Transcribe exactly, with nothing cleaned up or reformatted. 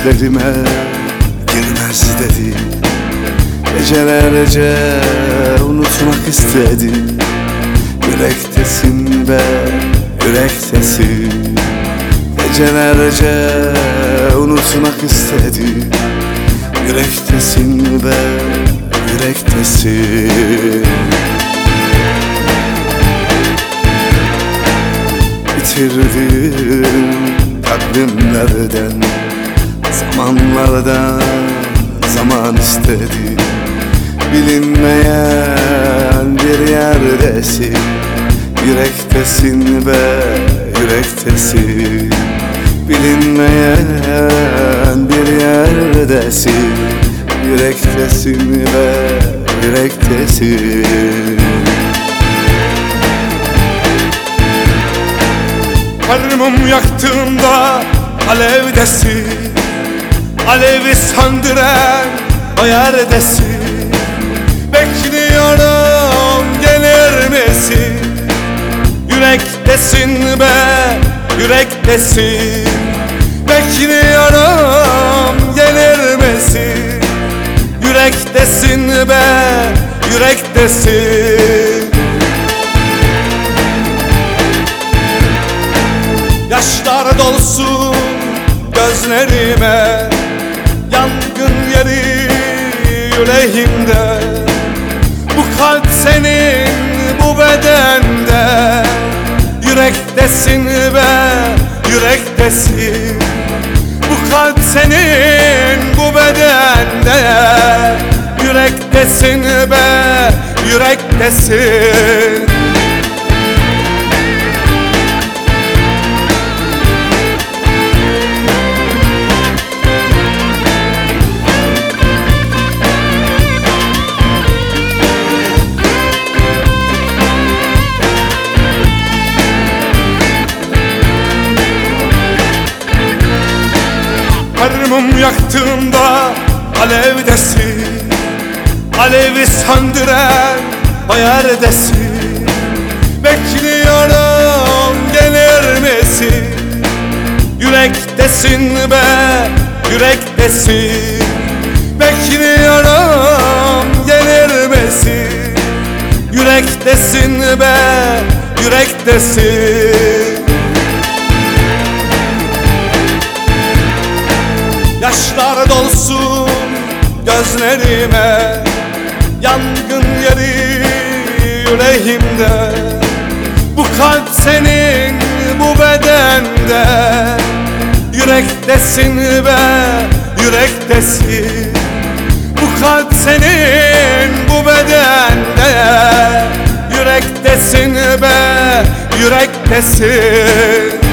düşlerime girmez dedi. Gecelerce unutmak istedim. Yürektesin be, yürektesin. Gecelerce unutmak istedim. Yürektesin be, yürektesin. Bitirdim takvimlerden, zamanlardan zaman istedi. Bilinmeyen bir yerdesin. Yürektesin be, yürektesin. Bilinmeyen bir yerdesin. Yürektesin be, yürektesin. Her mum yaktığımda alevdesin. Alevi söndüren o yerdesin. Bekliyorum, gelir misin? Yürektesin be, yürektesin. Bekliyorum, gelir misin? Yürektesin be, yürektesin. Yaşlar dolsun gözlerime, yangın yeri yüreğimde. Bu kalp senin, bu bedende. Yürektesin be, yürektesin. Bu kalp senin, bu bedende. Yürektesin be, yürektesin. Her mum yaktığımda alevdesin. Alevi söndüren o yerdesin. Bekliyorum, gelir misin? Yürektesin be, yürektesin. Bekliyorum, gelir misin? Yürektesin be, yürektesin. Yaşlar dolsun gözlerime, yangın yeri yüreğimde. Bu kalp senin, bu bedende. Yürektesin be, yürektesin. Bu kalp senin, bu bedende. Yürektesin be, yürektesin.